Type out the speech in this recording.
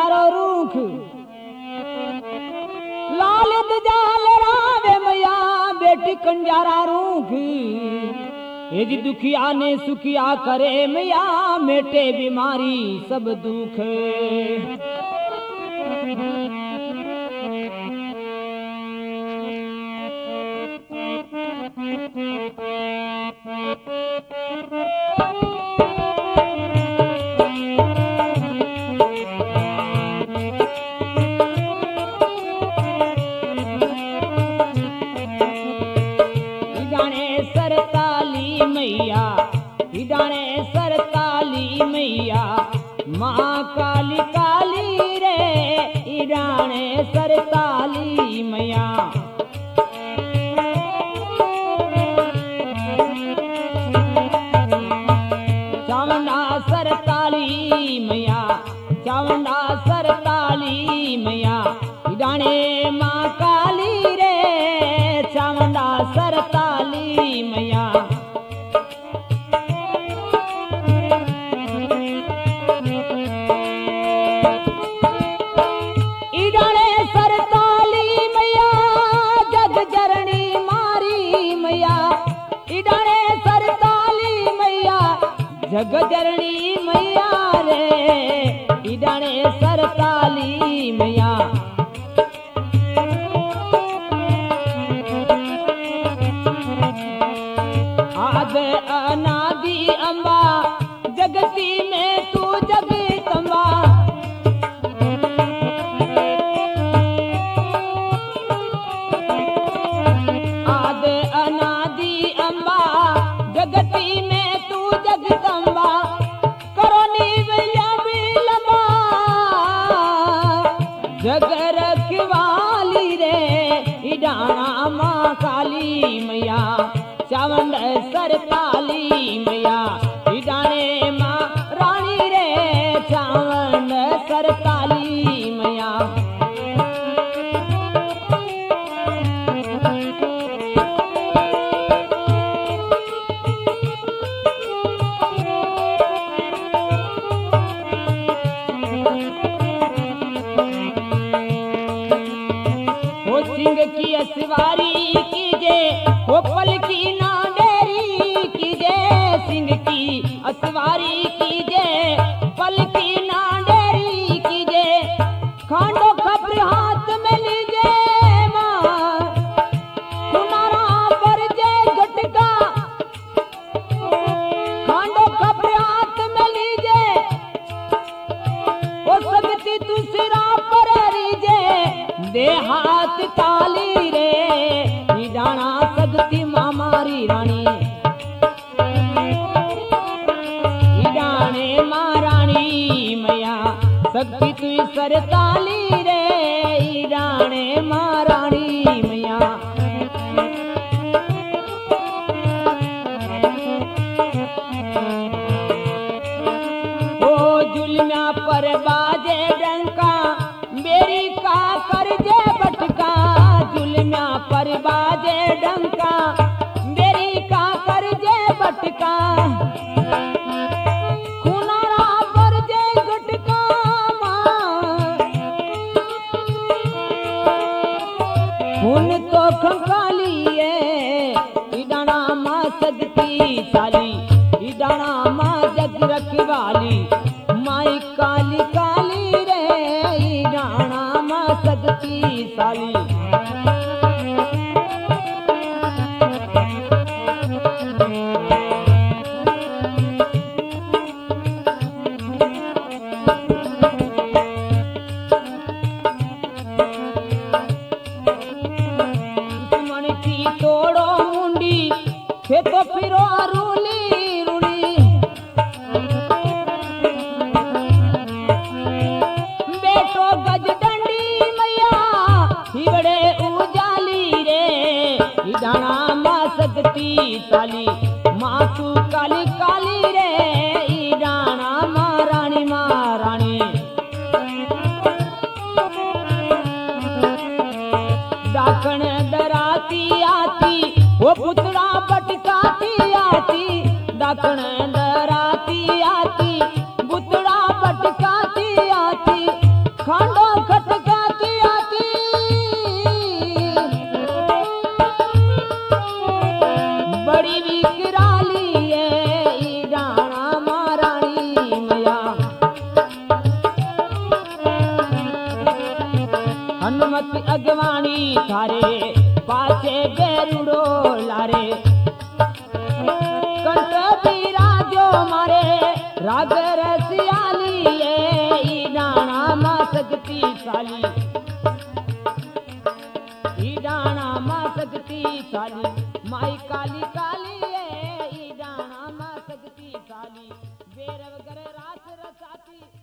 कंजारो रूख लाल दजाल रावे मैया बेटी कंजारा रूख ये जी दुखिया ने सुखिया करे मैया मेटे बीमारी सब दुख इडाने सरताली मैया माँ काली काली रे इडाने सरताली मैया चावंडा सरताली मैया चावंडा सरताली मैया इडाने माँ काली रे चावंडा सरताली मैया जग जरणी मैया रे इडाने सरताली मैया आद अनादि अम्बा जगती में तू जगदम्बा आद अनादि अम्बा जगती में जगदम्बा करोनी मैया बिलम्बा जग रखवाली रे इडाना माँ काली मैया चावंड सरताली मैया इडाने माँ रानी रे चावंड सरताली मैया की असवारी कीजे वो पल की ना डेरी कीजे सिंह की असवारी कीजे पल की ना डेरी कीजे खांडो खबर हाथ में लीजे माँ सुनारा पर जे घटका खांडो खबर हाथ में लीजे वो सबती तू सिरा पर रीजे दे हाथ ताली रे इडाना सगती मामारी रानी इडाने महारानी मैया सगती तू सरताली रे इडाने महारानी मैया ओ जुल्म्या पर बाजे डंका मेरी का करजे बटका जुल्म्या पर बाजे डंका मेरी का करजे बटका खुनारा पर जे गुटका खून तो खंकालिए इडाना माँ सदती साली इडाना माँ जग रखवाली माई काली काली रे इडाना माँ सदती साली दुश्मन की तोड़ो मुंडी थे तो फिरो रूली रूली बेटो गज डंडी मैया हिवड़े उजाली रे इडाना माँ सदती ताली माँ तू काली काली रे इडाना माँ रानी डाकण डराती आती वो पुतला पटकाती आती डाकण डराती आती पुतला पटकाती आती की अगवानी थारे पाछे बेरुड़ो लारे कंठ बीरा जो मारे राग रसियाली ये डाणा मा शक्तिशाली डाणा मा शक्तिशाली माई कालिका